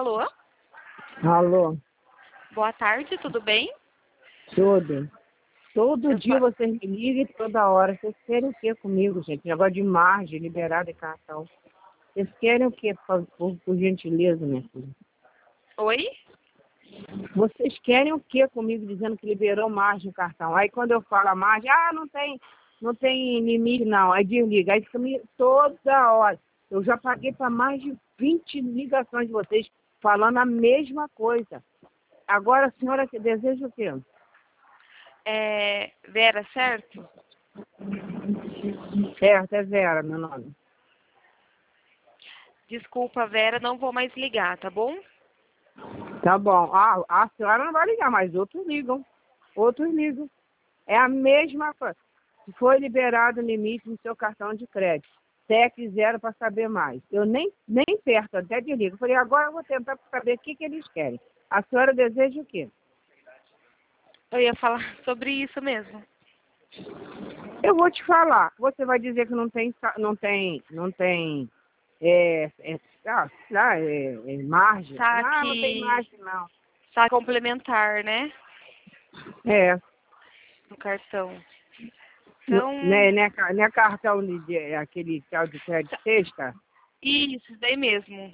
Alô? Alô, Boa tarde, tudo bem? tudo. Todo Eu dia só- vocês me ligam e toda hora. Vocês querem o que comigo, gente? Negócio de margem, liberar de cartão. Vocês querem o que, por gentileza, minha filha? Oi? Vocês querem o que comigo dizendo que liberou margem o cartão? Aí quando eu falo a margem, não tem limite não. Aí desliga. Aí fica toda hora. Eu já paguei para mais de 20 ligações de vocês falando a mesma coisa. Agora a senhora que deseja o quê? Vera, certo? Certo, é Vera, meu nome. Desculpa, Vera, não vou mais ligar, tá bom? Tá bom. A senhora não vai ligar, mas outros ligam. Outros ligam. É a mesma coisa. Se foi liberado o limite no seu cartão de crédito, TEC zero para saber mais. Eu nem perto, até desligo. Falei, agora eu vou tentar saber o que eles querem. A senhora deseja o quê? Eu ia falar sobre isso mesmo. Eu vou te falar. Você vai dizer que não tem margem? Não tem Saque, margem, não. saque complementar, né? É. No cartão. Não Então, é cartão aquele tal de crédito sexta? isso, isso daí mesmo.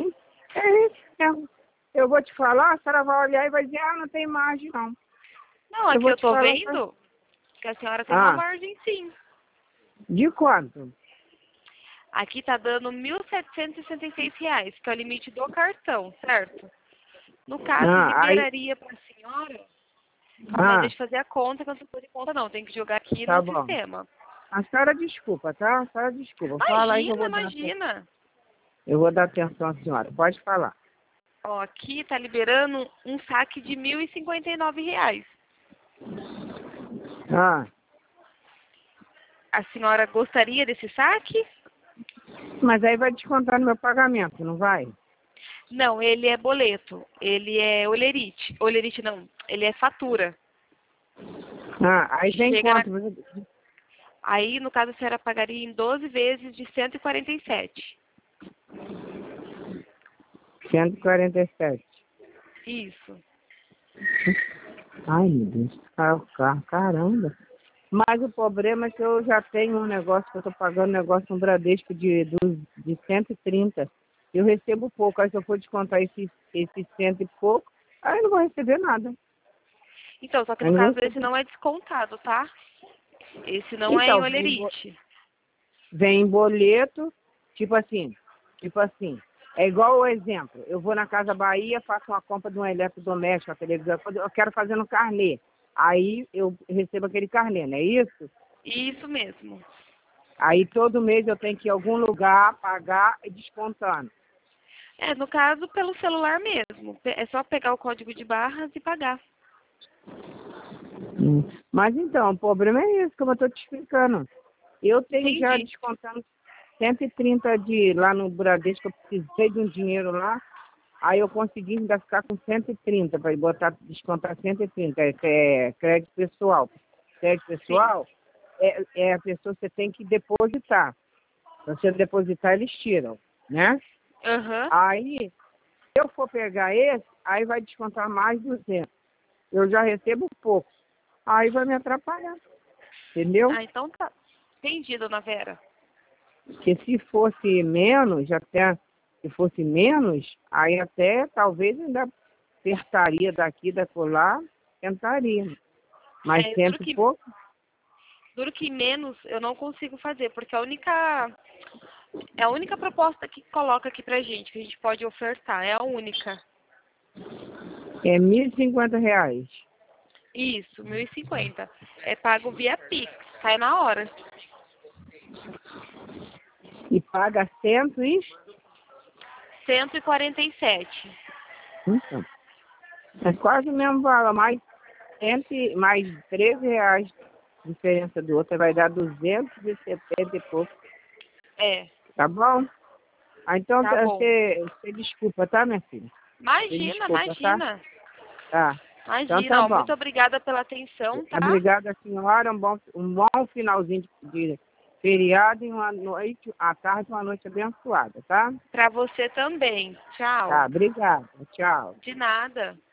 Eu vou te falar, a senhora vai olhar e vai dizer, não tem margem, não. Não, Eu aqui vou eu te tô falar. vendo que a senhora tem uma margem, sim. De quanto? Aqui tá dando R$ 1.766, que é o limite do cartão, certo? No caso, Aí, liberaria para a senhora, mas deixa eu fazer a conta, que eu não tô de conta não, tem que jogar aqui tá no bom. sistema. A senhora desculpa, tá? A senhora desculpa. Fala aí que Imagina. eu vou dar atenção à senhora. Pode falar. Ó, aqui tá liberando um saque de R$ 1.059. Ah, A senhora gostaria desse saque? mas aí vai descontar no meu pagamento, não vai? Não, ele é boleto. Ele é olerite. Olerite não, ele é fatura. Aí vem Chega na... quanto? Aí, no caso, a senhora pagaria em 12 vezes de 147. 147. Isso. Ai, meu Deus, caramba. Mas o problema é que eu já tenho um negócio, que eu estou pagando um negócio no Bradesco de 130. Eu recebo pouco, aí se eu for descontar esse cento e pouco, aí eu não vou receber nada. Então, só que no caso esse não é descontado, tá? Esse não é em Então, olerite. vem boleto, tipo assim, é igual o exemplo, eu vou na Casa Bahia, faço uma compra de um eletrodoméstico, uma televisão, eu quero fazer no carnê, aí eu recebo aquele carnê, não é isso? Isso mesmo. Aí todo mês eu tenho que ir em algum lugar, pagar e descontando. No caso, pelo celular mesmo. É só pegar o código de barras e pagar. Mas então, o problema é esse, como eu estou te explicando. Eu tenho já Entendi. descontando 130 lá no Bradesco, eu precisei de um dinheiro lá, aí eu consegui ainda ficar com 130 para descontar 130, é crédito pessoal. Crédito pessoal é a pessoa que você tem que depositar. Se você depositar, eles tiram, né? Aham. Aí, se eu for pegar esse, aí vai descontar mais 200. Eu já recebo pouco. Aí vai me atrapalhar, entendeu? Ah, então tá. Entendi, dona Vera. Porque se fosse menos, aí até talvez ainda apertaria daqui, da colar, tentaria. Mas cento e pouco, Duro que menos eu não consigo fazer, porque é a única proposta que coloca aqui pra gente, que a gente pode ofertar. É a única. é R$ 1.050. Isso, 1.050. É pago via Pix, sai na hora. E paga 147. Então, é quase o mesmo valor, mais R$ 13 de diferença do outro, vai dar 270 e pouco. Tá bom? Então, Tá bom. você desculpa, tá, minha filha? Imagina. Tá. Então Imagina, tá muito bom. obrigada pela atenção, tá? Obrigada, senhora. Um bom finalzinho de Feriado e uma noite, à tarde, uma noite abençoada, tá? Pra você também. Tchau. Tá, obrigada. Tchau. De nada.